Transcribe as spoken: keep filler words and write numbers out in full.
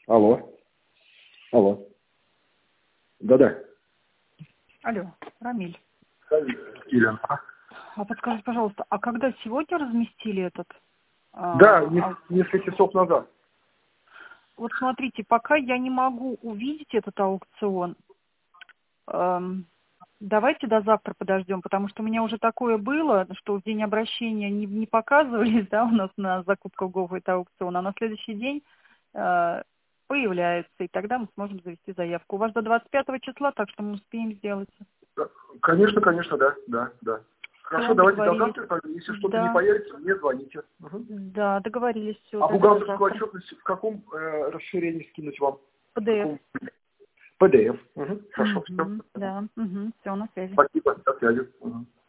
Алло. Алло. Да-да. Алло, Рамиль. Елена. А подскажите, пожалуйста, а когда сегодня разместили этот? Да, а, не- а, несколько часов назад. Вот смотрите, пока я не могу увидеть этот аукцион, эм, давайте до завтра подождем, потому что у меня уже такое было, что в день обращения не, не показывались, да, у нас на закупку ГОВ это аукцион, а на следующий день э, появляется, и тогда мы сможем завести заявку. У вас до двадцать пятого числа, так что мы успеем сделать. Да. Конечно, конечно, да, да, да. Хорошо, Все, давайте до договорились. завтра, если что-то не Да, появится, мне звоните. Угу. да, договорились, все, А тогда до бухгалтерскую завтра. отчетность в каком э, расширении скинуть вам? P В D F. каком? пи ди эф. Угу. Хорошо, все. Угу, да, угу, все, на связи. Спасибо, до связи. Угу.